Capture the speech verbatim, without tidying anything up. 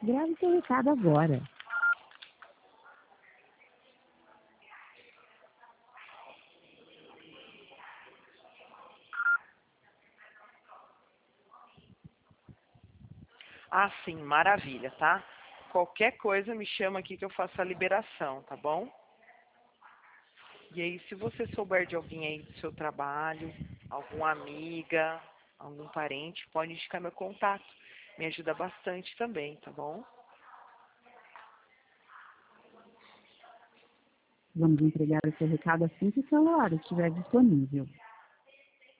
Grave seu recado agora. Ah, sim, maravilha, tá? Qualquer coisa me chama aqui que eu faço a liberação, tá bom? E aí, se você souber de alguém aí do seu trabalho, alguma amiga, algum parente, pode indicar meu contato. Me ajuda bastante também, tá bom? Vamos entregar o seu recado assim que o celular estiver disponível.